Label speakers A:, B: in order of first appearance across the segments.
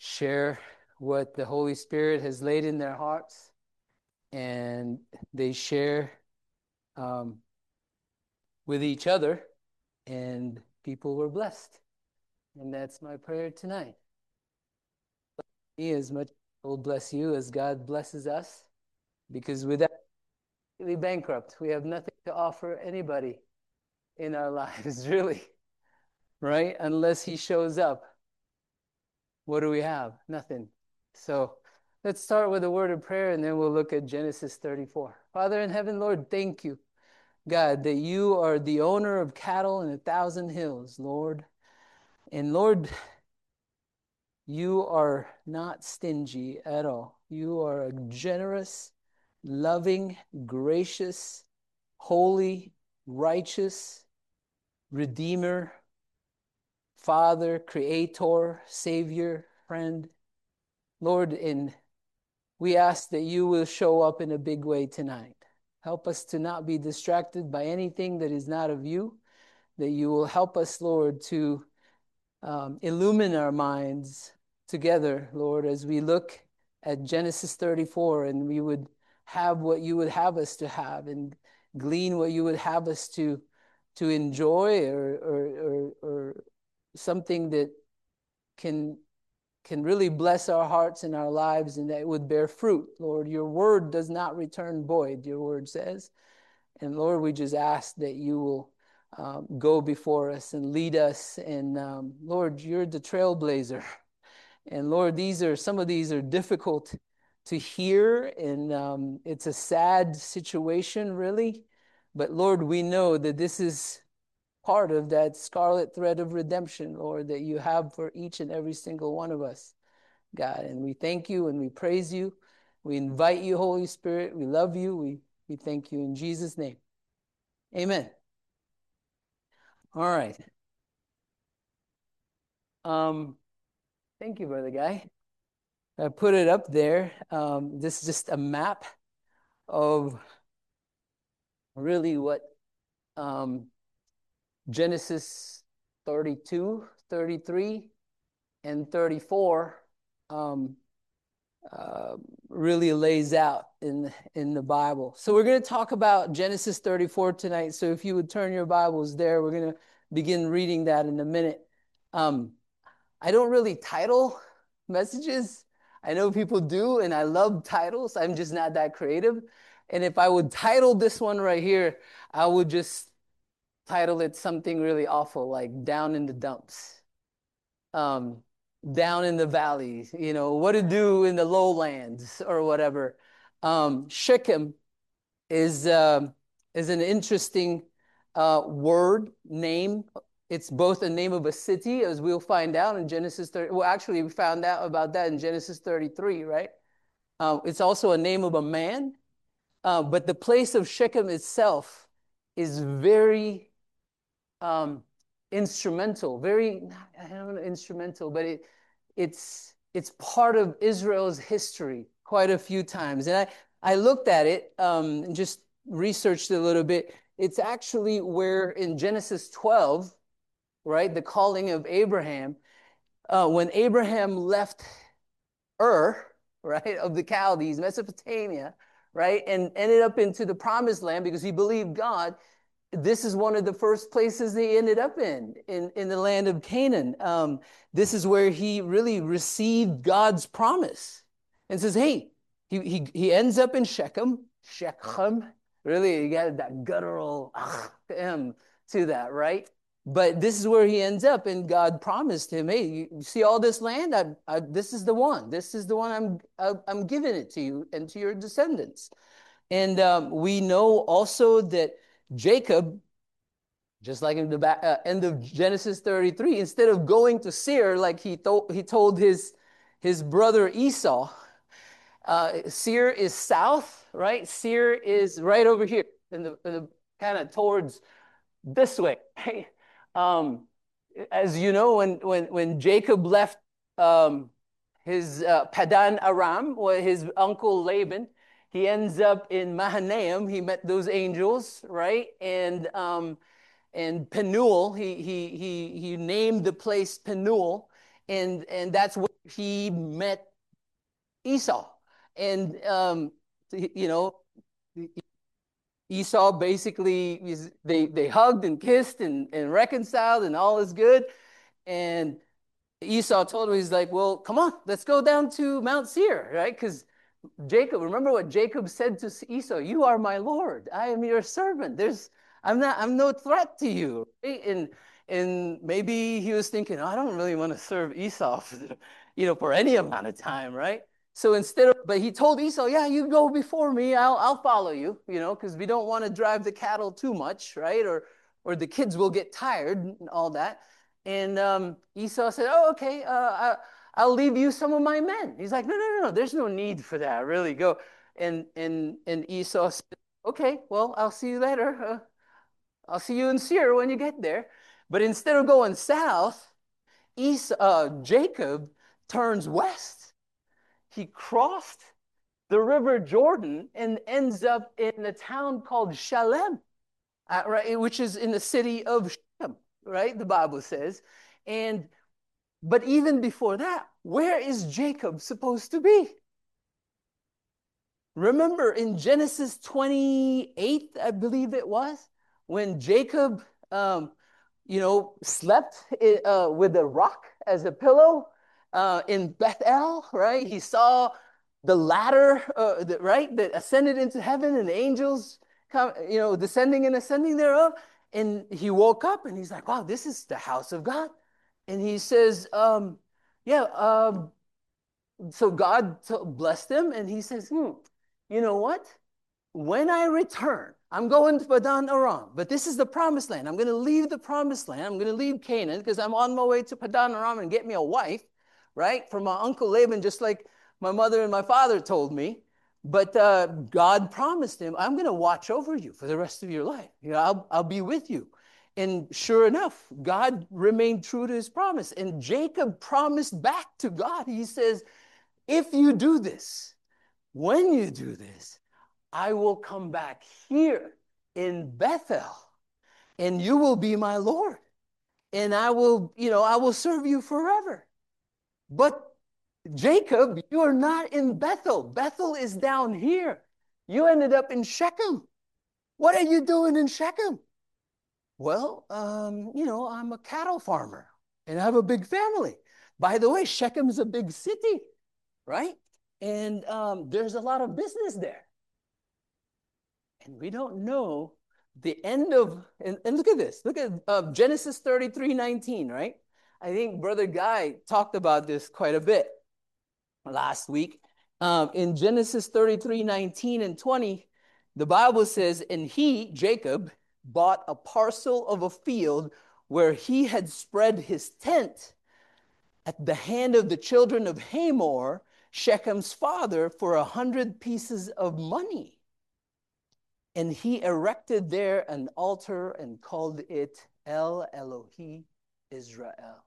A: share what the Holy Spirit has laid in their hearts, and they share um, with each other, and people were blessed. And that's my prayer tonight. Me as much will bless you as God blesses us, because without really bankrupt, we have nothing to offer anybody in our lives, really, right? Unless He shows up. What do we have? Nothing. So let's start with a word of prayer, and then we'll look at Genesis 34. Father in heaven, Lord, thank you, God, that you are the owner of cattle in 1,000 hills, Lord. And Lord, you are not stingy at all. You are a generous, loving, gracious, holy, righteous Redeemer, Father, Creator, Savior, friend. Lord, and we ask that you will show up in a big way tonight. Help us to not be distracted by anything that is not of you, that you will help us, Lord, to illumine our minds together, Lord, as we look at Genesis 34, and we would have what you would have us to have, and glean what you would have us to enjoy, or something that can really bless our hearts and our lives, and that it would bear fruit. Lord, your word does not return void, your word says. And Lord, we just ask that you will go before us and lead us. And Lord, you're the trailblazer. And Lord, some of these are difficult to hear, and it's a sad situation, really. But Lord, we know that this is part of that scarlet thread of redemption, Lord, that you have for each and every single one of us, God. And we thank you and we praise you. We invite you, Holy Spirit. We love you. We thank you in Jesus' name. Amen. All right. Thank you, Brother Guy. I put it up there. This is just a map of really what Genesis 32, 33, and 34 really lays out in the Bible. So we're going to talk about Genesis 34 tonight. So if you would turn your Bibles there, we're going to begin reading that in a minute. I don't really title messages. I know people do, and I love titles. I'm just not that creative. And if I would title this one right here, I would just title it something really awful, like Down in the Dumps. Down in the valleys, what to do in the lowlands or whatever. Shechem is an interesting word, name. It's both a name of a city, as we'll find out in Genesis 30. Well, actually, we found out about that in Genesis 33, right? It's also a name of a man. But the place of Shechem itself is very instrumental, I don't know, instrumental, but it's part of Israel's history quite a few times. And I looked at it and just researched it a little bit. It's actually where in Genesis 12, right, the calling of Abraham, when Abraham left Ur, right, of the Chaldees, Mesopotamia, right, and ended up into the promised land because he believed God. This is one of the first places they ended up in the land of Canaan. This is where he really received God's promise, and says, hey, he ends up in Shechem. Really, you got that guttural to that, right? But this is where he ends up, and God promised him, hey, you see all this land? This is the one. This is the one I'm giving it to you and to your descendants. And we know also that Jacob, just like in the end of Genesis 33, instead of going to Seir like he told his brother Esau, Seir is south, right? Seir is right over here in the kind of towards this way. Right? As you know, when Jacob left his Padan Aram, or his uncle Laban, he ends up in Mahanaim. He met those angels, right? And Penuel, he named the place Penuel. and that's where he met Esau. And you know, Esau basically they hugged and kissed and reconciled, and all is good. And Esau told him, he's like, well, come on, let's go down to Mount Seir, right? Because Jacob, remember what Jacob said to Esau, you are my Lord. I am your servant. I'm no threat to you. Right? And maybe he was thinking, oh, I don't really want to serve Esau for any amount of time, right? So but he told Esau, yeah, you go before me. I'll follow you, because we don't want to drive the cattle too much, right? Or the kids will get tired and all that. And Esau said, oh, okay, I'll leave you some of my men. He's like, no, there's no need for that. Really go. And Esau said, okay, well, I'll see you later. I'll see you in Seir when you get there. But instead of going south, Jacob turns west. He crossed the river Jordan and ends up in a town called Shalem, right, which is in the city of Shem, right? The Bible says. But even before that, where is Jacob supposed to be? Remember in Genesis 28, I believe it was, when Jacob, slept with a rock as a pillow in Bethel, right? He saw the ladder, right, that ascended into heaven, and the angels come, descending and ascending thereof. And he woke up and he's like, wow, this is the house of God. And he says, yeah, so God blessed him, and he says, you know what? When I return, I'm going to Padan Aram, but this is the promised land. I'm going to leave the promised land. I'm going to leave Canaan because I'm on my way to Padan Aram and get me a wife, right? From my uncle Laban, just like my mother and my father told me. But God promised him, I'm going to watch over you for the rest of your life. I'll be with you. And sure enough, God remained true to his promise. And Jacob promised back to God. He says, if you do this, when you do this, I will come back here in Bethel, and you will be my Lord, and I will serve you forever. But Jacob, you are not in Bethel. Bethel is down here. You ended up in Shechem. What are you doing in Shechem? Well, I'm a cattle farmer, and I have a big family. By the way, Shechem is a big city, right? And there's a lot of business there. And we don't know the end of, and look at this. Look at Genesis 33:19, right? I think Brother Guy talked about this quite a bit last week. In Genesis 33:19 and 20, the Bible says, and he, Jacob, bought a parcel of a field where he had spread his tent at the hand of the children of Hamor, Shechem's father, for 100 pieces of money. And he erected there an altar and called it El Elohi Israel.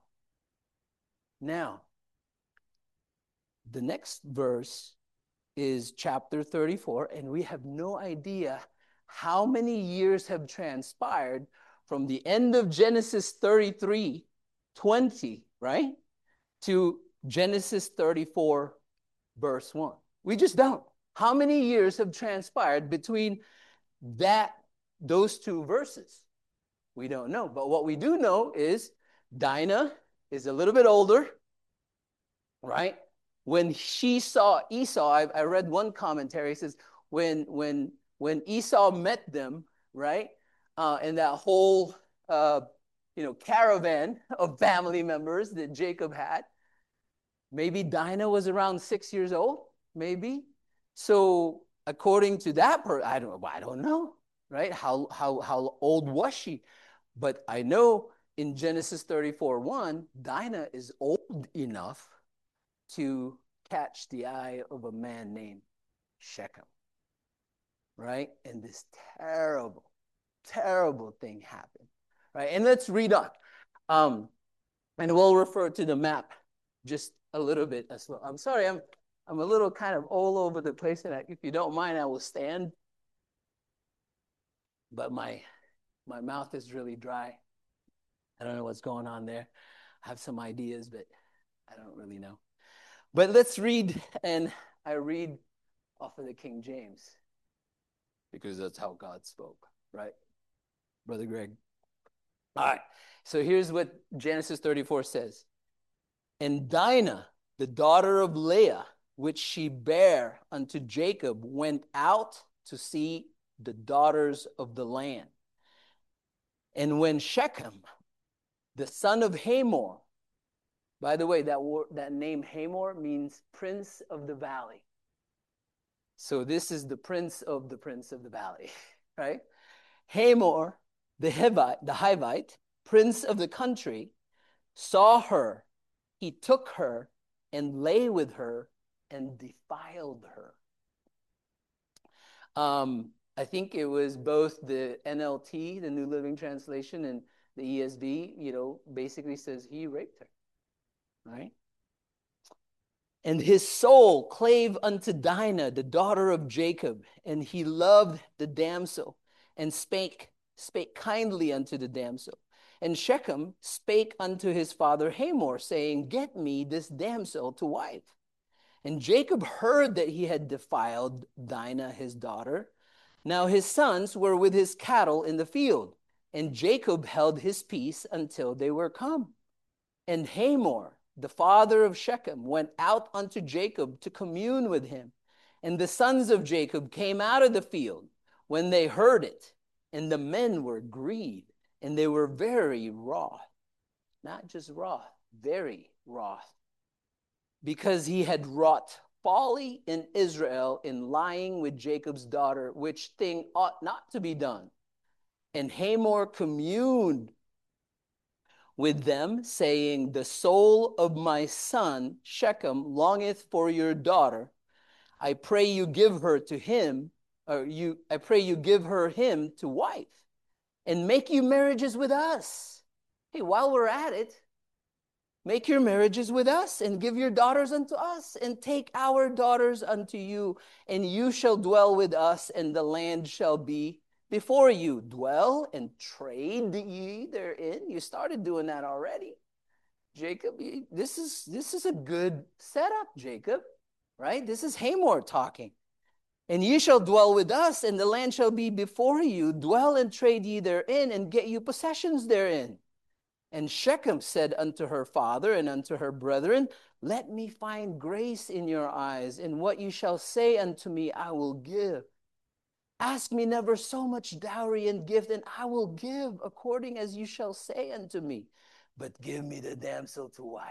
A: Now, the next verse is chapter 34, and we have no idea how many years have transpired from the end of Genesis 33:20, right, to Genesis 34, verse 1. We just don't. How many years have transpired between those two verses? We don't know. But what we do know is Dinah is a little bit older, right? When she saw Esau, I read one commentary, it says, when Esau met them, right, and that whole caravan of family members that Jacob had, maybe Dinah was around 6 years old, maybe. So according to that, I don't know, right? How old was she? But I know in Genesis 34:1, Dinah is old enough to catch the eye of a man named Shechem, right? And this terrible, terrible thing happened, right? And let's read on. And we'll refer to the map just a little bit as well. I'm sorry, I'm a little kind of all over the place, and if you don't mind, I will stand. But my mouth is really dry. I don't know what's going on there. I have some ideas, but I don't really know. But let's read, and I read off of the King James because that's how God spoke, right? Brother Greg. All right. So here's what Genesis 34 says. And Dinah, the daughter of Leah, which she bare unto Jacob, went out to see the daughters of the land. And when Shechem, the son of Hamor, by the way, that name Hamor means prince of the valley. So this is the prince of the valley, right? Hamor, the Hivite, prince of the country, saw her. He took her and lay with her and defiled her. I think it was both the NLT, the New Living Translation, and the ESV, basically says he raped her, right? And his soul clave unto Dinah, the daughter of Jacob, and he loved the damsel, and spake kindly unto the damsel. And Shechem spake unto his father Hamor, saying, Get me this damsel to wife. And Jacob heard that he had defiled Dinah his daughter. Now his sons were with his cattle in the field, and Jacob held his peace until they were come. And Hamor, the father of Shechem, went out unto Jacob to commune with him. And the sons of Jacob came out of the field when they heard it, and the men were grieved, and they were very wroth. Not just wroth, very wroth, because he had wrought folly in Israel in lying with Jacob's daughter, which thing ought not to be done. And Hamor communed with them, saying, The soul of my son Shechem longeth for your daughter. I pray you give her to him, I pray you give her him to wife, and make you marriages with us. Hey, while we're at it, make your marriages with us, and give your daughters unto us, and take our daughters unto you, and you shall dwell with us, and the land shall be before you. Dwell and trade ye therein. You started doing that already, Jacob. This is a good setup, Jacob, right? This is Hamor talking. And ye shall dwell with us, and the land shall be before you. Dwell and trade ye therein, and get you possessions therein. And Shechem said unto her father and unto her brethren, Let me find grace in your eyes, and what you shall say unto me I will give. Ask me never so much dowry and gift, and I will give according as you shall say unto me. But give me the damsel to wife.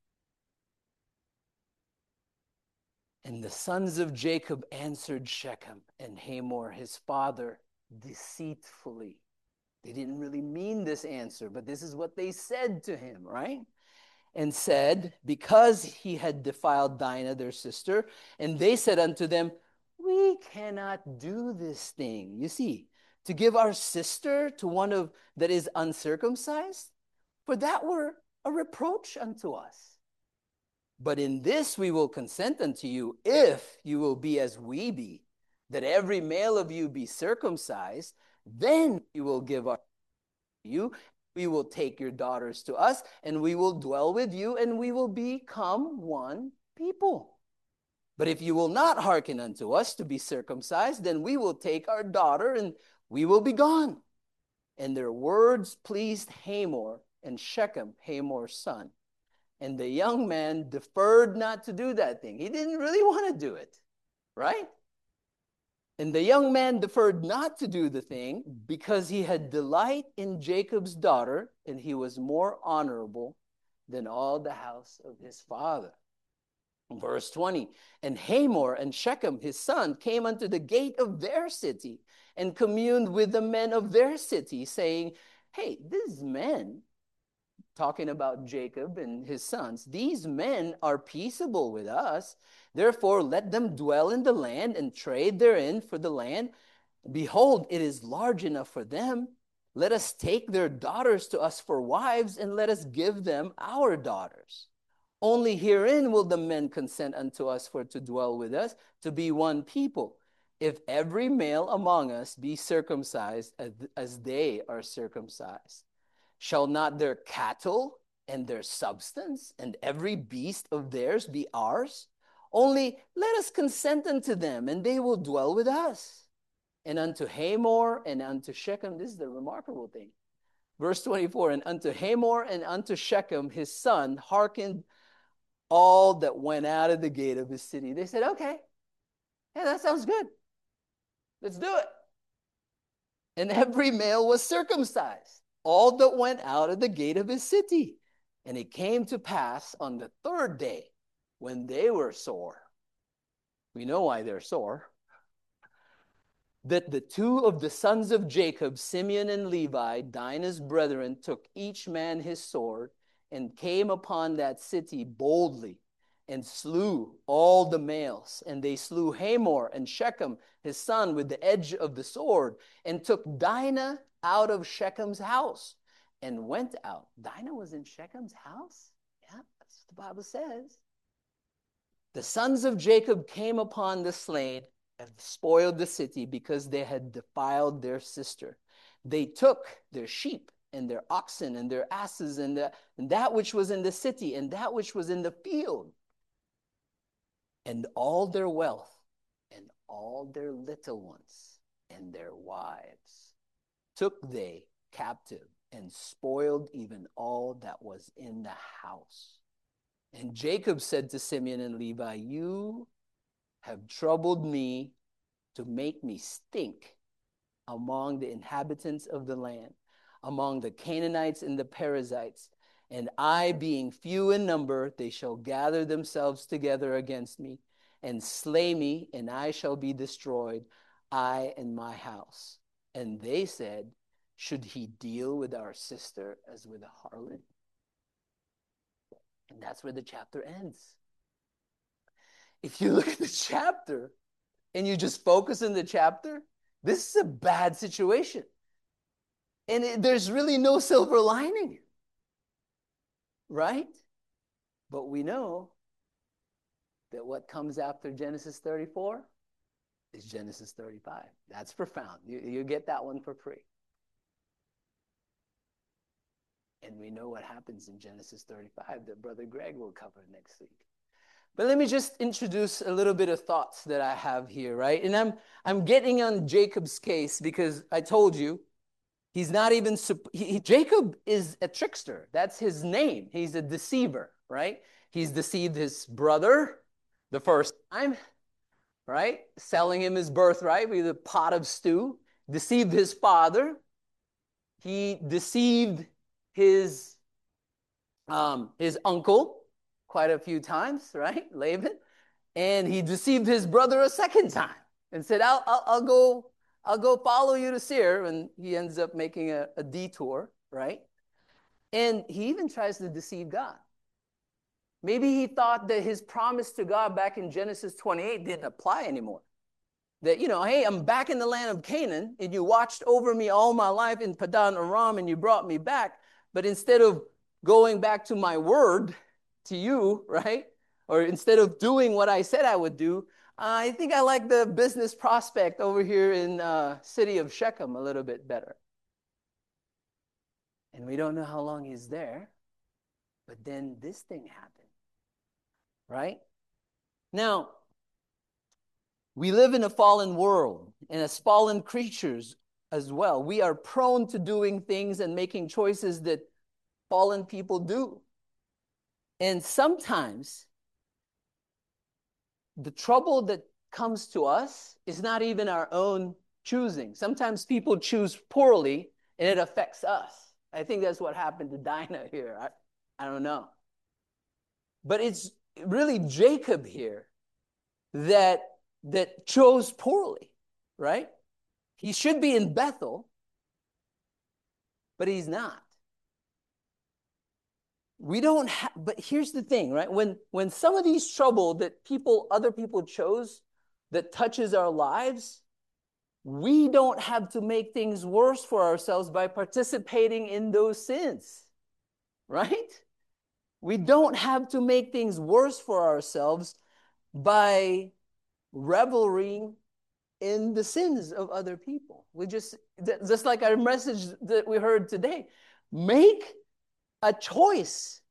A: And the sons of Jacob answered Shechem and Hamor his father deceitfully. They didn't really mean this answer, but this is what they said to him, right? And said, because he had defiled Dinah, their sister, and they said unto them, We cannot do this thing. You see, to give our sister to one that is uncircumcised, for that were a reproach unto us. But in this we will consent unto you, if you will be as we be, that every male of you be circumcised, then we will give our you. We will take your daughters to us, and we will dwell with you, and we will become one people. But if you will not hearken unto us to be circumcised, then we will take our daughter, and we will be gone. And their words pleased Hamor and Shechem, Hamor's son. And the young man deferred not to do that thing. He didn't really want to do it, right? And the young man deferred not to do the thing because he had delight in Jacob's daughter, and he was more honorable than all the house of his father. Verse 20, and Hamor and Shechem, his son, came unto the gate of their city and communed with the men of their city, saying, Hey, these men, talking about Jacob and his sons, these men are peaceable with us. Therefore, let them dwell in the land and trade therein, for the land, behold, it is large enough for them. Let us take their daughters to us for wives, and let us give them our daughters. Only herein will the men consent unto us for to dwell with us, to be one people. If every male among us be circumcised as they are circumcised, shall not their cattle and their substance, and every beast of theirs be ours? Only let us consent unto them, and they will dwell with us. And unto Hamor and unto Shechem, this is the remarkable thing. Verse 24, and unto Hamor and unto Shechem, his son, hearkened all that went out of the gate of his city. They said, okay, yeah, that sounds good. Let's do it. And every male was circumcised, all that went out of the gate of his city. And it came to pass on the third day, when they were sore, we know why they're sore, that the two of the sons of Jacob, Simeon and Levi, Dinah's brethren, took each man his sword and came upon that city boldly and slew all the males. And they slew Hamor and Shechem, his son, with the edge of the sword, and took Dinah out of Shechem's house and went out. Dinah was in Shechem's house? Yeah, that's what the Bible says. The sons of Jacob came upon the slain and spoiled the city because they had defiled their sister. They took their sheep and their oxen and their asses and that which was in the city and that which was in the field, and all their wealth and all their little ones and their wives took they captive and spoiled even all that was in the house. And Jacob said to Simeon and Levi, you have troubled me to make me stink among the inhabitants of the land, among the Canaanites and the Perizzites. And I, being few in number, they shall gather themselves together against me and slay me, and I shall be destroyed, I and my house. And they said, should he deal with our sister as with a harlot? And that's where the chapter ends. If you look at the chapter and you just focus on the chapter, this is a bad situation. And there's really no silver lining, right? But we know that what comes after Genesis 34 is Genesis 35. That's profound. You get that one for free. And we know what happens in Genesis 35 that Brother Greg will cover next week. But let me just introduce a little bit of thoughts that I have here, right? And I'm getting on Jacob's case because I told you, he's not even, Jacob is a trickster. That's his name. He's a deceiver, right? He's deceived his brother the first time, right? Selling him his birthright with a pot of stew. Deceived his father. He deceived his uncle quite a few times, right? Laban. And he deceived his brother a second time and said, I'll go follow you to Seir. And he ends up making a detour, right? And he even tries to deceive God. Maybe he thought that his promise to God back in Genesis 28 didn't apply anymore. That, hey, I'm back in the land of Canaan, and you watched over me all my life in Padan Aram, and you brought me back. But instead of going back to my word to you, right? Or instead of doing what I said I would do, I think I like the business prospect over here in city of Shechem a little bit better. And we don't know how long he's there. But then this thing happened, right? Now, we live in a fallen world, and as fallen creatures as well, we are prone to doing things and making choices that fallen people do. And sometimes the trouble that comes to us is not even our own choosing. Sometimes people choose poorly and it affects us. I think that's what happened to Dinah here. I don't know. But it's really Jacob here that chose poorly, right? He should be in Bethel, but he's not. We don't have, but here's the thing, right? When some of these trouble that other people chose that touches our lives, we don't have to make things worse for ourselves by participating in those sins, right? We don't have to make things worse for ourselves by reveling in the sins of other people. We just like our message that we heard today, make a choice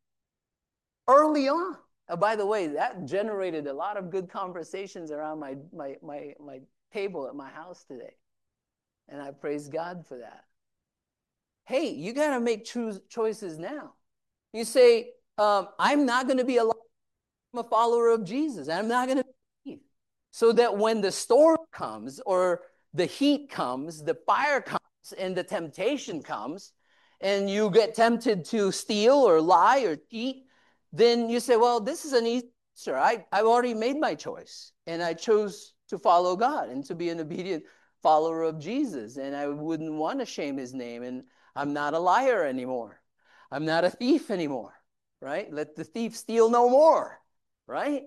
A: early on. By the way, that generated a lot of good conversations around my table at my house today. And I praise God for that. Hey, you got to make choices now. You say, I'm not going to be a follower of Jesus. I'm not going to be. So that when the storm comes or the heat comes, the fire comes, and the temptation comes, and you get tempted to steal or lie or cheat, then you say, well, this is an easy answer. I've already made my choice, and I chose to follow God and to be an obedient follower of Jesus, and I wouldn't want to shame his name, and I'm not a liar anymore. I'm not a thief anymore, right? Let the thief steal no more, right?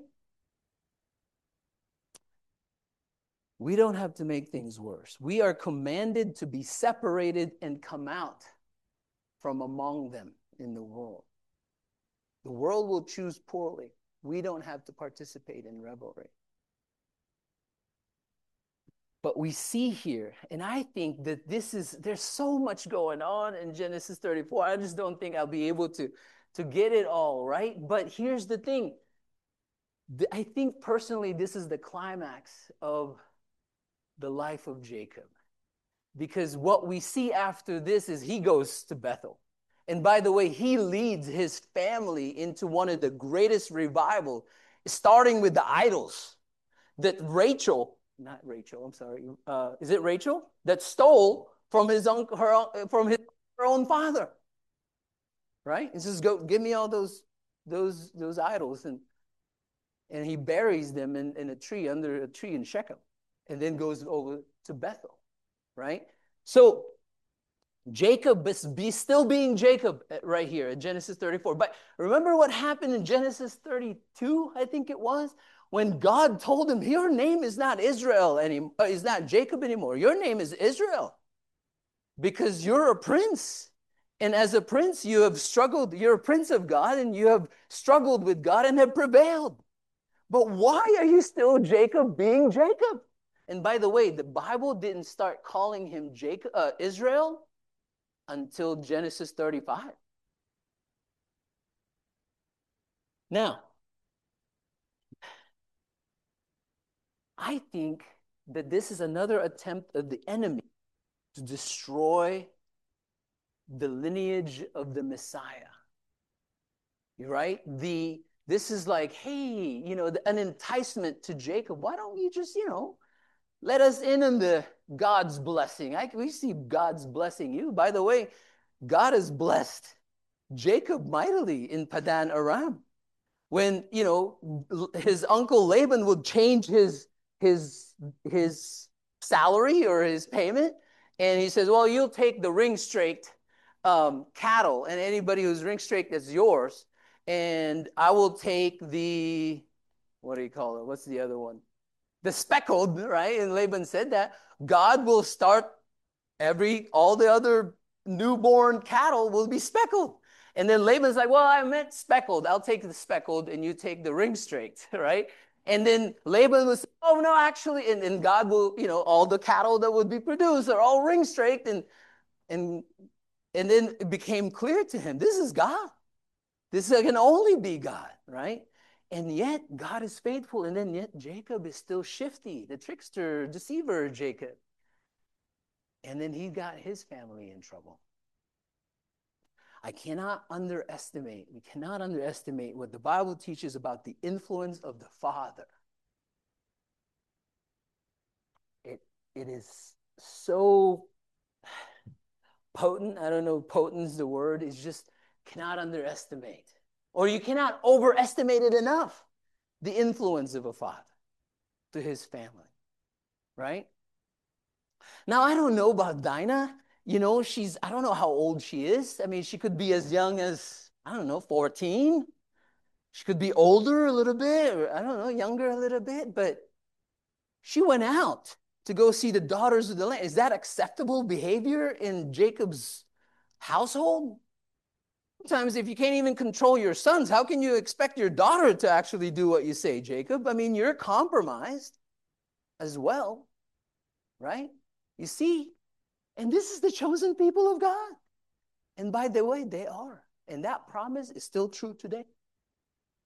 A: We don't have to make things worse. We are commanded to be separated and come out from among them in the world. The world will choose poorly. We don't have to participate in revelry. But we see here, and I think that there's so much going on in Genesis 34. I just don't think I'll be able to get it all, right? But here's the thing. I think personally, this is the climax of the life of Jacob. Because what we see after this is he goes to Bethel. And by the way, he leads his family into one of the greatest revival, starting with the idols that not Rachel, I'm sorry, is it Rachel? That stole from his uncle, her own father, right? And says, "Go, give me all those idols," and he buries them in a tree, under a tree in Shechem, and then goes over to Bethel, right? So Jacob be still being Jacob right here in Genesis 34. But remember what happened in Genesis 32, I think it was, when God told him, your name is not Israel anymore, is not Jacob anymore. Your name is Israel because you're a prince. And as a prince, you have struggled. You're a prince of God, and you have struggled with God and have prevailed. But why are you still Jacob being Jacob? And by the way, the Bible didn't start calling him Israel until Genesis 35. Now, I think that this is another attempt of the enemy to destroy the lineage of the Messiah. Right? This is like, hey, an enticement to Jacob. Why don't you just, let us in on the God's blessing? We see God's blessing you. By the way, God has blessed Jacob mightily in Padan Aram. When, his uncle Laban would change his salary or his payment, and he says, well, you'll take the ring-straked cattle, and anybody who's ring-straked is yours, and I will take what do you call it? What's the other one? The speckled, right? And Laban said that. God will start all the other newborn cattle will be speckled. And then Laban's like, well, I meant speckled. I'll take the speckled and you take the ring-straked, right? And then Laban was, oh, no, actually, and God will, all the cattle that would be produced are all ring-straked. And then it became clear to him, this is God. This can only be God, right? And yet God is faithful. And then yet Jacob is still shifty, the trickster, deceiver Jacob. And then he got his family in trouble. We cannot underestimate what the Bible teaches about the influence of the Father. It is so potent. I don't know if potent is the word. It's just cannot underestimate. Or you cannot overestimate it enough, the influence of a father to his family, right? Now, I don't know about Dinah. I don't know how old she is. I mean, she could be as young as, 14. She could be older a little bit, or I don't know, younger a little bit, but she went out to go see the daughters of the land. Is that acceptable behavior in Jacob's household? Sometimes if you can't even control your sons, how can you expect your daughter to actually do what you say, Jacob? I mean, you're compromised as well, right? You see, and this is the chosen people of God. And by the way, they are. And that promise is still true today.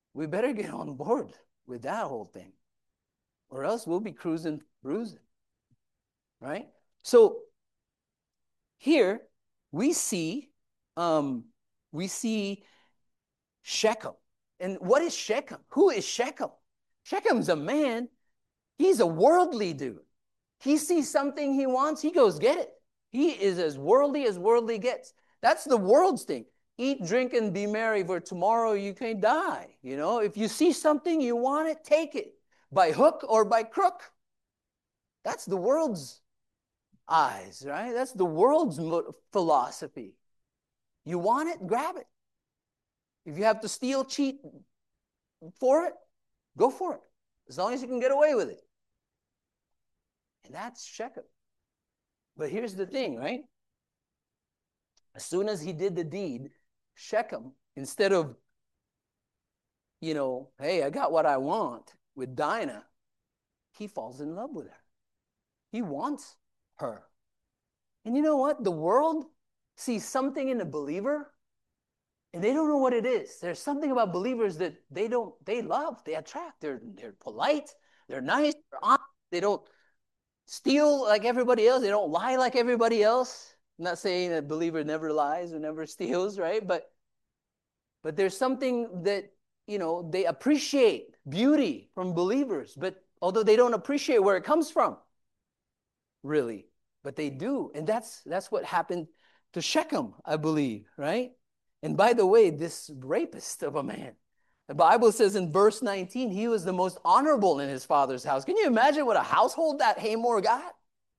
A: We better get on board with that whole thing, or else we'll be cruising, bruising, right? So here we see, um, we see Shechem. And what is Shechem? Who is Shechem? Shechem's a man. He's a worldly dude. He sees something he wants, he goes get it. He is as worldly gets. That's the world's thing. Eat, drink, and be merry, for tomorrow you can die. You know, if you see something, you want it, take it. By hook or by crook. That's the world's eyes, right? That's the world's philosophy. You want it, grab it. If you have to steal, cheat for it, go for it. As long as you can get away with it. And that's Shechem. But here's the thing, right? As soon as he did the deed, Shechem, instead of, you know, hey, I got what I want with Dinah, he falls in love with her. He wants her. And you know what? The world sees something in a believer, and they don't know what it is. There's something about believers that they love, they attract. They're polite, they're nice, they're honest, they don't steal like everybody else, they don't lie like everybody else. I'm not saying that a believer never lies or never steals, right? But there's something that, you know, they appreciate beauty from believers, but although they don't appreciate where it comes from, really, but they do. And that's what happened to Shechem, I believe, right? And by the way, this rapist of a man, the Bible says in verse 19, he was the most honorable in his father's house. Can you imagine what a household that Hamor got?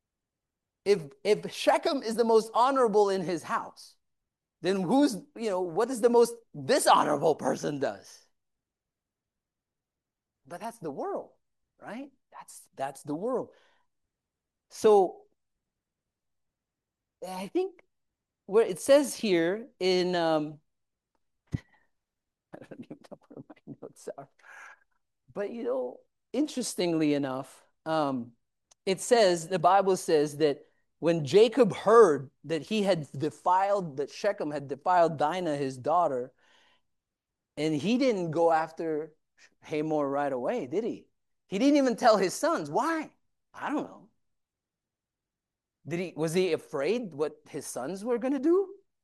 A: If Shechem is the most honorable in his house, then who's, you know, what is the most dishonorable person does? But that's the world, right? That's the world. So I think where it says here in I don't even know where my notes are. But you know, interestingly enough, it says, the Bible says that when Jacob heard that that Shechem had defiled Dinah, his daughter, and he didn't go after Hamor right away, did he? He didn't even tell his sons. Why? I don't know. Was he afraid what his sons were going to do?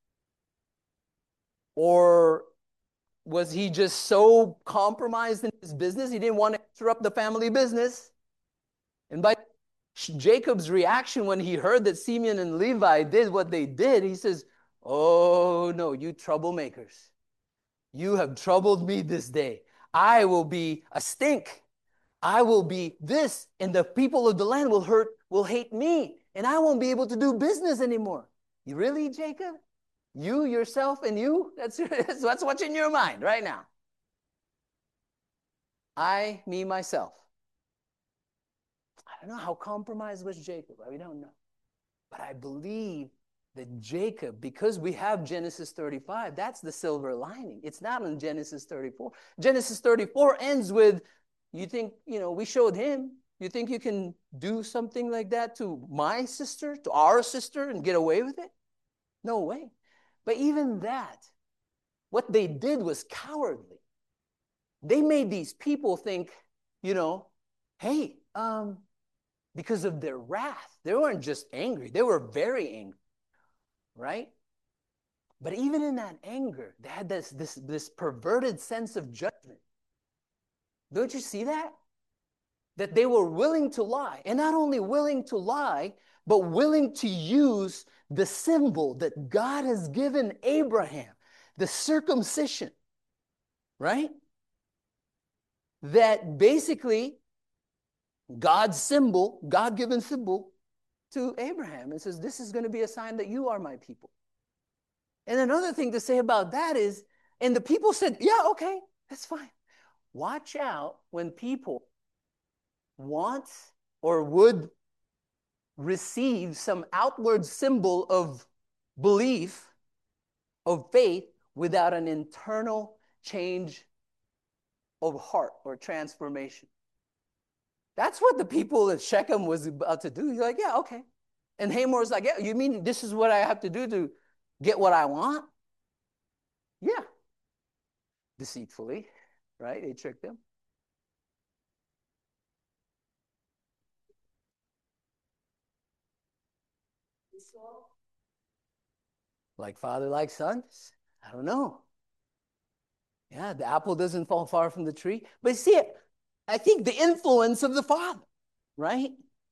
A: Or was he just so compromised in his business, he didn't want to interrupt the family business? And by Jacob's reaction when he heard that Simeon and Levi did what they did, he says, oh no, you troublemakers. You have troubled me this day. I will be a stink. I will be this, and the people of the land will hate me, and I won't be able to do business anymore. You really, Jacob? You, yourself, and you? That's what's in your mind right now. I, me, myself. I don't know how compromised was Jacob. We don't know. But I believe that Jacob, because we have Genesis 35, that's the silver lining. It's not in Genesis 34. Genesis 34 ends with, you think, you know, we showed him. You think you can do something like that to my sister, to our sister, and get away with it? No way. But even that, what they did was cowardly. They made these people think, you know, hey, because of their wrath. They weren't just angry. They were very angry, right? But even in that anger, they had this perverted sense of judgment. Don't you see that? That they were willing to lie. And not only willing to lie, but willing to use the symbol that God has given Abraham, the circumcision, right? That basically God's symbol, God-given symbol to Abraham. It says, this is going to be a sign that you are my people. And another thing to say about that is, and the people said, yeah, okay, that's fine. Watch out when people want or would receive some outward symbol of belief, of faith, without an internal change of heart or transformation. That's what the people at Shechem was about to do. He's like, yeah, okay. And Hamor's like, yeah, you mean this is what I have to do to get what I want? Yeah. Deceitfully. right? They tricked him. Like father, like sons? I don't know. Yeah, the apple doesn't fall far from the tree. But see, I think the influence of the father, right?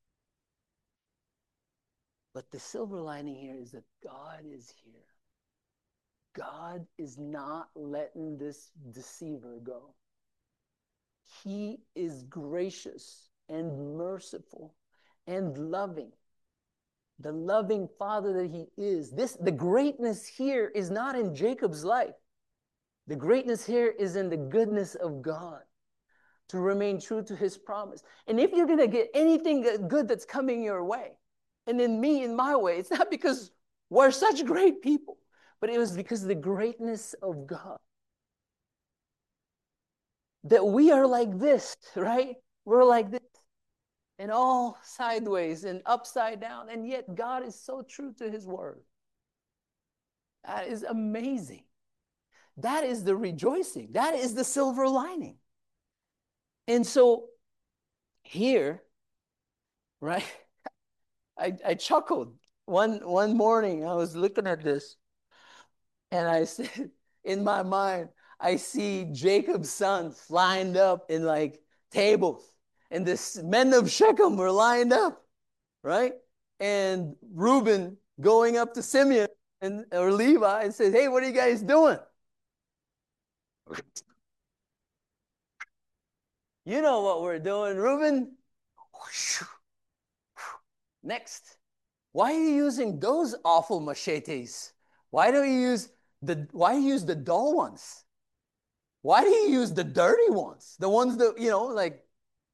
A: But the silver lining here is that God is here. God is not letting this deceiver go. He is gracious and merciful and loving. The loving father that he is. The greatness here is not in Jacob's life. The greatness here is in the goodness of God to remain true to his promise. And if you're going to get anything good that's coming your way, and in me, in my way, it's not because we're such great people, but it was because of the greatness of God. That we are like this, right? We're like this, and all sideways and upside down, and yet God is so true to his word. That is amazing. That is the rejoicing. That is the silver lining. And so here, right, I chuckled. One morning, I was looking at this, and I said, in my mind, I see Jacob's sons lined up in like tables, and the men of Shechem were lined up, right? And Reuben going up to Simeon or Levi and says, "Hey, what are you guys doing?" You know what we're doing, Reuben. Next. Why are you using those awful machetes? Why do you use the dull ones? Why do you use the dirty ones? The ones that, like,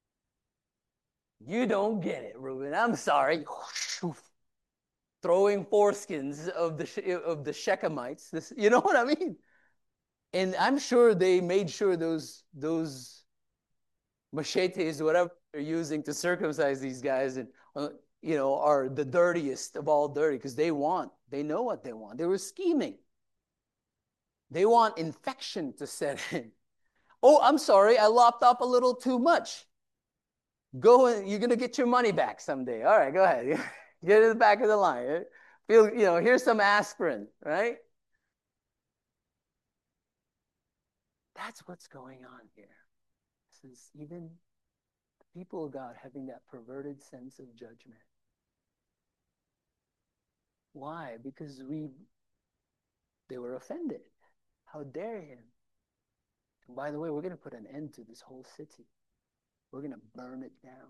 A: you don't get it, Reuben. I'm sorry. Throwing foreskins of the Shechemites. This, you know what I mean? And I'm sure they made sure those machetes, whatever they're using to circumcise these guys, and are the dirtiest of all dirty, because they know what they want. They were scheming. They want infection to set in. Oh, I'm sorry, I lopped up a little too much. Go and you're gonna get your money back someday. All right, go ahead. Get in the back of the line. Here's some aspirin, right? That's what's going on here. This is even the people of God having that perverted sense of judgment. Why? Because they were offended. How dare him? And by the way, we're going to put an end to this whole city. We're going to burn it down.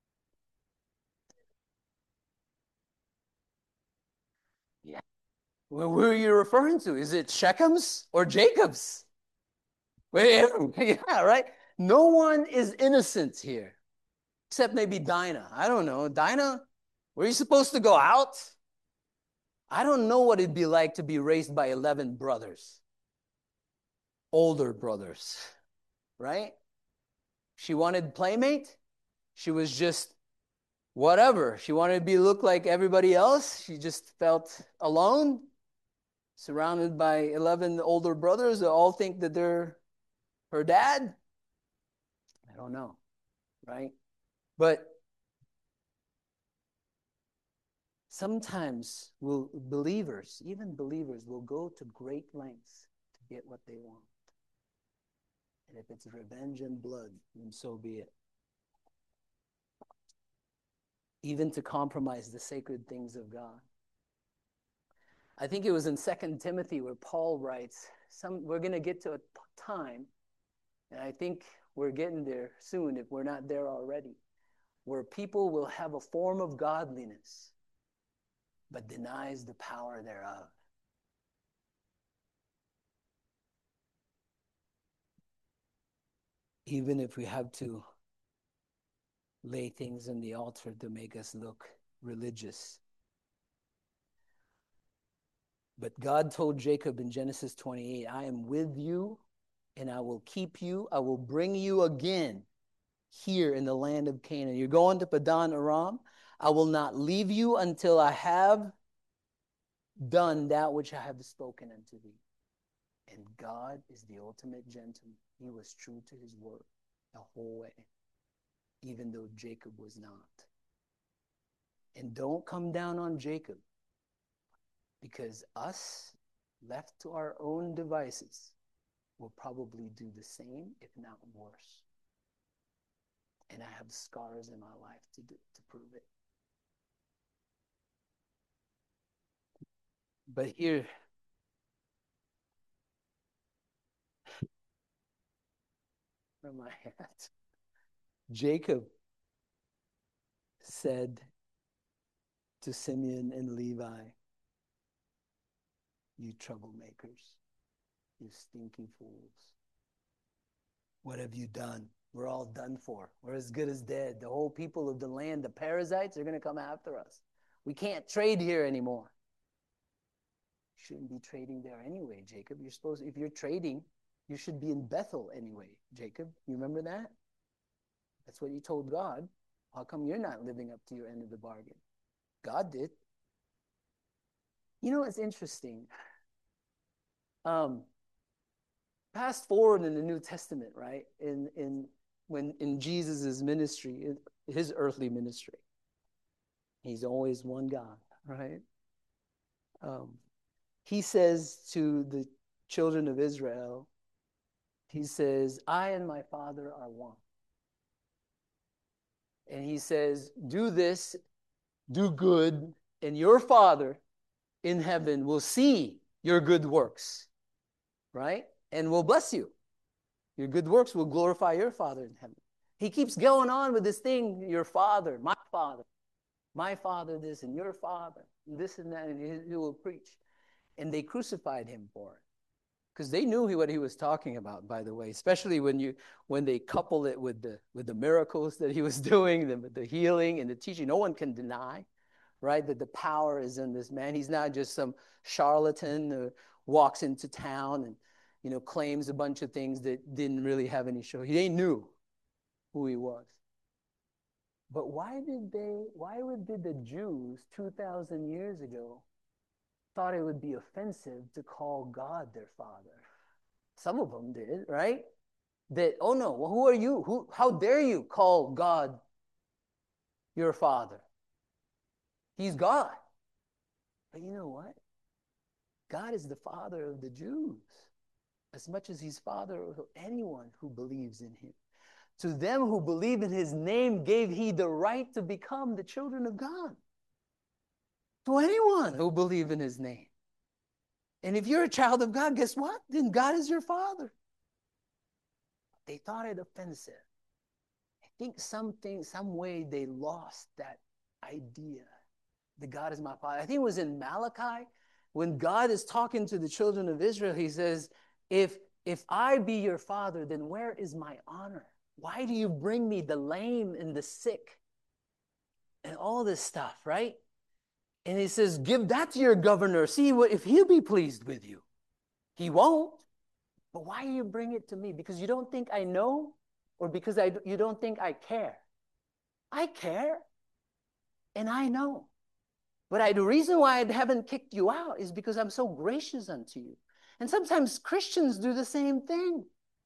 A: Yeah. Well, who are you referring to? Is it Shechem's or Jacob's? Wait, yeah, right? No one is innocent here, except maybe Dinah. I don't know. Dinah, were you supposed to go out? I don't know what it'd be like to be raised by 11 brothers, older brothers, right? She wanted playmate. She was just whatever. She wanted to look like everybody else. She just felt alone, surrounded by 11 older brothers that all think that they're her dad. I don't know, right? But sometimes even believers will go to great lengths to get what they want. And if it's revenge and blood, then so be it. Even to compromise the sacred things of God. I think it was in 2 Timothy where Paul writes, we're going to get to a time, and I think we're getting there soon if we're not there already, where people will have a form of godliness, but denies the power thereof. Even if we have to lay things on the altar to make us look religious. But God told Jacob in Genesis 28, I am with you and I will keep you. I will bring you again here in the land of Canaan. You're going to Padan Aram. I will not leave you until I have done that which I have spoken unto thee. And God is the ultimate gentleman. He was true to his word the whole way, even though Jacob was not. And don't come down on Jacob, because us, left to our own devices, will probably do the same, if not worse. And I have scars in my life to prove it. But here, where am I at? Jacob said to Simeon and Levi, you troublemakers, you stinking fools. What have you done? We're all done for. We're as good as dead. The whole people of the land, the Perizzites, are going to come after us. We can't trade here anymore. You shouldn't be trading there anyway, Jacob. You're supposed, if you're trading, you should be in Bethel anyway, Jacob. You remember that? That's what you told God. How come you're not living up to your end of the bargain? God did. You know, it's interesting. Fast forward in the New Testament, right? In Jesus' ministry, his earthly ministry, he's always one God, right? He says to the children of Israel, he says, I and my Father are one. And he says, do this, do good, and your Father in heaven will see your good works, right? And will bless you. Your good works will glorify your Father in heaven. He keeps going on with this thing, your Father, my Father this, and your Father, and this and that, and he will preach. And they crucified him for it. Because they knew what he was talking about, by the way, especially when they couple it with the miracles that he was doing, the healing and the teaching. No one can deny, right, that the power is in this man. He's not just some charlatan who walks into town and, you know, claims a bunch of things that didn't really have any show. They knew who he was. But why did the Jews 2,000 years ago thought it would be offensive to call God their Father? Some of them did, right? That, oh no, well, who are you? How dare you call God your Father? He's God. But you know what? God is the Father of the Jews as much as he's Father of anyone who believes in him. To them who believe in his name gave he the right to become the children of God. To anyone who believes in his name. And if you're a child of God, guess what? Then God is your Father. They thought it offensive. I think some way they lost that idea that God is my Father. I think it was in Malachi when God is talking to the children of Israel. He says, if I be your Father, then where is my honor? Why do you bring me the lame and the sick and all this stuff, right? And he says, give that to your governor. See if he'll be pleased with you. He won't. But why do you bring it to me? Because you don't think I know? Or because you don't think I care? I care. And I know. But the reason why I haven't kicked you out is because I'm so gracious unto you. And sometimes Christians do the same thing.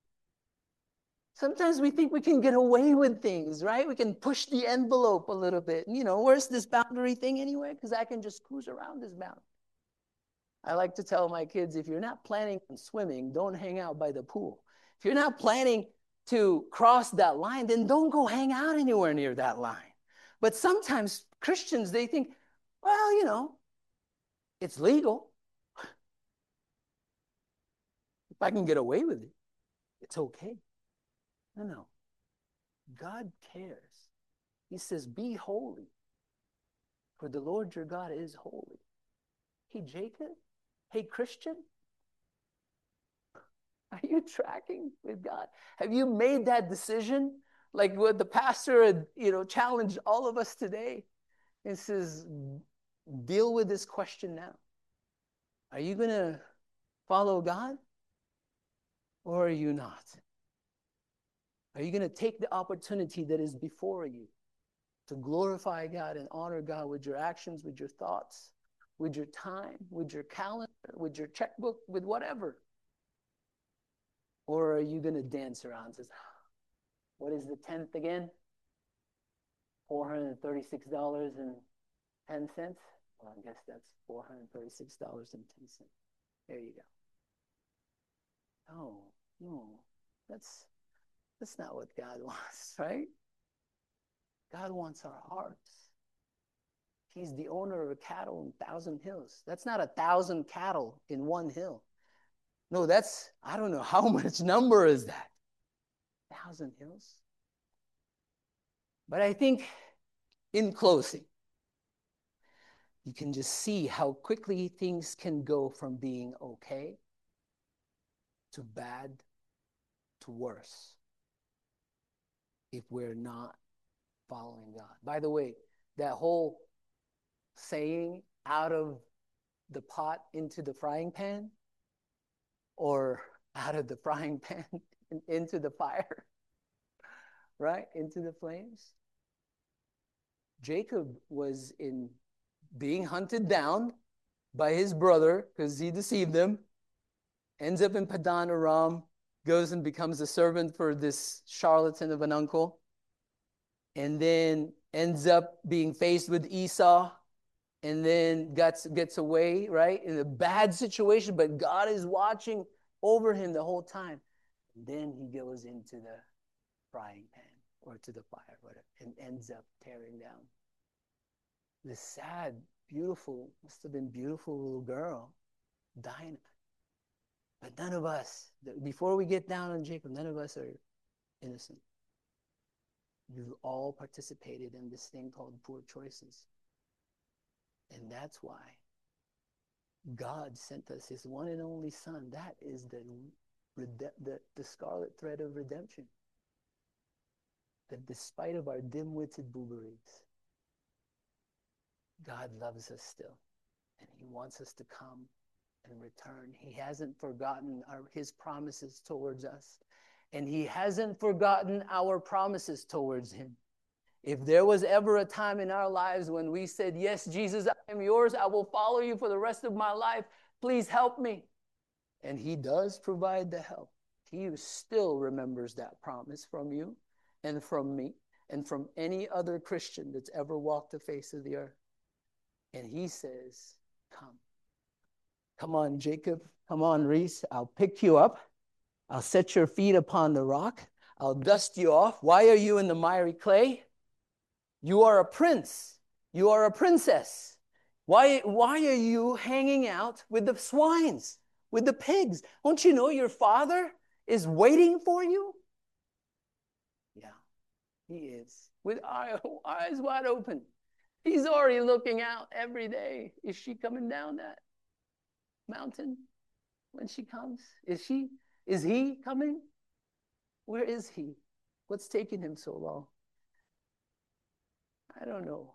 A: Sometimes we think we can get away with things, right? We can push the envelope a little bit. You know, where's this boundary thing anyway? Because I can just cruise around this boundary. I like to tell my kids, if you're not planning on swimming, don't hang out by the pool. If you're not planning to cross that line, then don't go hang out anywhere near that line. But sometimes Christians, they think, well, you know, it's legal. If I can get away with it, it's okay. No. God cares. He says, be holy, for the Lord your God is holy. Hey, Jacob? Hey, Christian? Are you tracking with God? Have you made that decision? Like what the pastor had, challenged all of us today. It says, deal with this question now. Are you going to follow God or are you not? Are you going to take the opportunity that is before you to glorify God and honor God with your actions, with your thoughts, with your time, with your calendar, with your checkbook, with whatever? Or are you going to dance around and say, what is the tenth again? $436.10. Well, I guess that's $436.10. There you go. No, no, that's not what God wants, right? God wants our hearts. He's the owner of a cattle in 1,000 hills. That's not 1,000 cattle in one hill. No, that's, I don't know how much number is that. 1,000 hills. But I think in closing, you can just see how quickly things can go from being okay to bad to worse if we're not following God. By the way, that whole saying, out of the pot into the frying pan, or out of the frying pan into the fire, right? Into the flames. Jacob was in being hunted down by his brother because he deceived him, ends up in Padan Aram, goes and becomes a servant for this charlatan of an uncle, and then ends up being faced with Esau, and then gets away, right? In a bad situation, but God is watching over him the whole time. And then he goes into the frying pan or to the fire, whatever, and ends up tearing down. This sad, beautiful, must have been beautiful little girl, Dinah. But none of us, before we get down on Jacob, none of us are innocent. You've all participated in this thing called poor choices. And that's why God sent us his one and only son. That is the scarlet thread of redemption. That despite of our dim-witted booberies, God loves us still. And he wants us to come and return. He hasn't forgotten his promises towards us. And he hasn't forgotten our promises towards him. If there was ever a time in our lives when we said, yes, Jesus, I am yours. I will follow you for the rest of my life. Please help me. And he does provide the help. He still remembers that promise from you and from me and from any other Christian that's ever walked the face of the earth. And he says, come. Come on, Jacob. Come on, Reese. I'll pick you up. I'll set your feet upon the rock. I'll dust you off. Why are you in the miry clay? You are a prince. You are a princess. Why are you hanging out with the swines, with the pigs? Don't you know your father is waiting for you? Yeah, he is. With eyes wide open. He's already looking out every day. Is she coming down that mountain when she comes? Is he coming? Where is he? What's taking him so long? I don't know.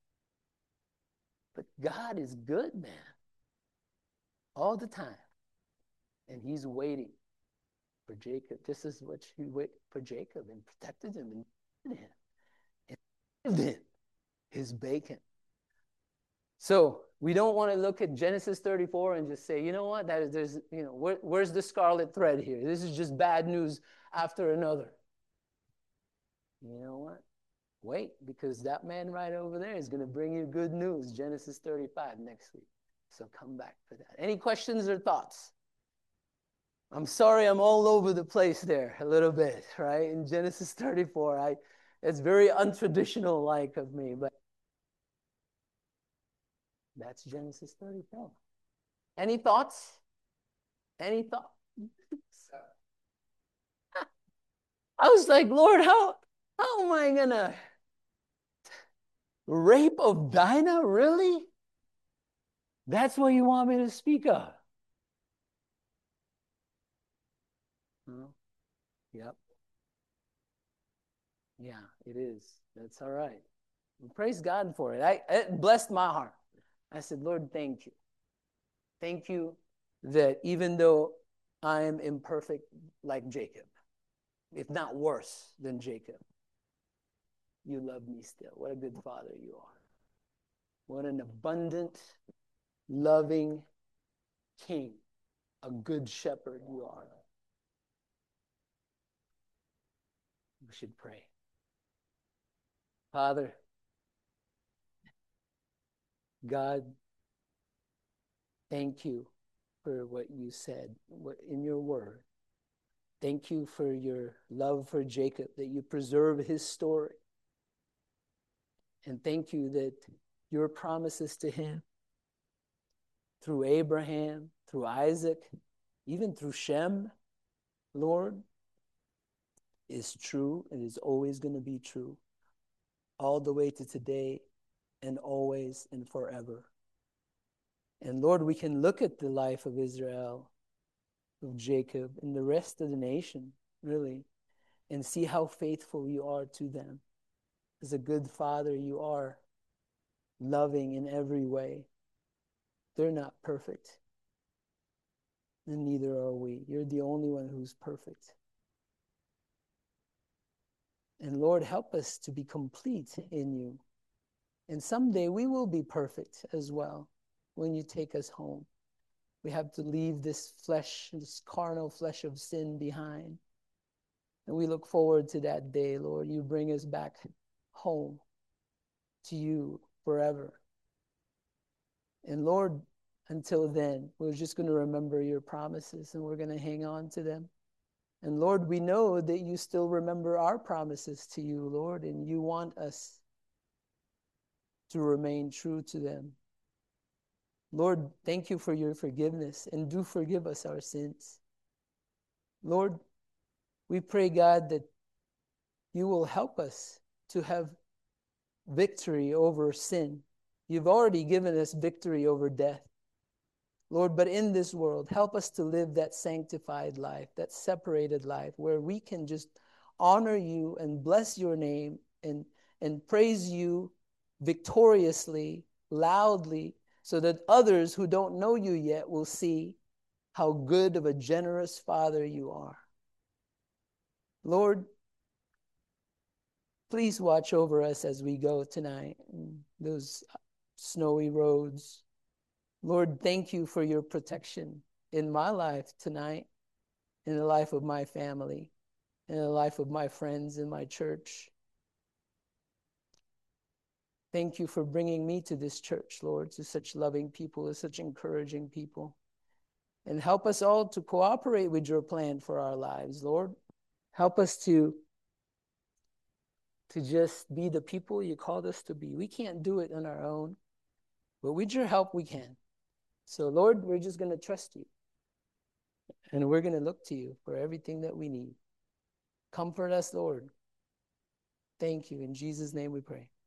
A: But God is good, man. All the time. And he's waiting for Jacob. This is what he waited for Jacob and protected him and fed him and lived in his bacon. So we don't want to look at Genesis 34 and just say, you know what, where's the scarlet thread here? This is just bad news after another. You know what? Wait, because that man right over there is going to bring you good news, Genesis 35 next week. So come back for that. Any questions or thoughts? I'm sorry I'm all over the place there a little bit, right? In Genesis 34, it's very untraditional like of me, but that's Genesis 34. Any thoughts? Any thoughts? I was like, Lord, how am I going to rape of Dinah? Really? That's what you want me to speak of? Yep. Yeah, it is. That's all right. Praise God for it. It blessed my heart. I said, Lord, thank you. Thank you that even though I am imperfect like Jacob, if not worse than Jacob, you love me still. What a good father you are. What an abundant, loving king, a good shepherd you are. We should pray. Father, God, thank you for what you said in your word. Thank you for your love for Jacob, that you preserve his story. And thank you that your promises to him through Abraham, through Isaac, even through Shem, Lord, is true and is always going to be true, all the way to today and always and forever. And Lord, we can look at the life of Israel, of Jacob, and the rest of the nation, really, and see how faithful you are to them. As a good father, you are loving in every way. They're not perfect, and neither are we. You're the only one who's perfect. And Lord, help us to be complete in you. And someday we will be perfect as well when you take us home. We have to leave this flesh, this carnal flesh of sin behind. And we look forward to that day, Lord. You bring us back home to you forever. And Lord, until then, we're just going to remember your promises and we're going to hang on to them. And Lord, we know that you still remember our promises to you, Lord, and you want us to remain true to them. Lord, thank you for your forgiveness, and do forgive us our sins. Lord, we pray, God, that you will help us to have victory over sin. You've already given us victory over death. Lord, but in this world, help us to live that sanctified life, that separated life, where we can just honor you and bless your name and praise you victoriously, loudly, so that others who don't know you yet will see how good of a generous Father you are. Lord, please watch over us as we go tonight, those snowy roads. Lord, thank you for your protection in my life tonight, in the life of my family, in the life of my friends in my church. Thank you for bringing me to this church, Lord, to such loving people, to such encouraging people. And help us all to cooperate with your plan for our lives, Lord. Help us to just be the people you called us to be. We can't do it on our own, but with your help, we can. So, Lord, we're just going to trust you. And we're going to look to you for everything that we need. Comfort us, Lord. Thank you. In Jesus' name we pray.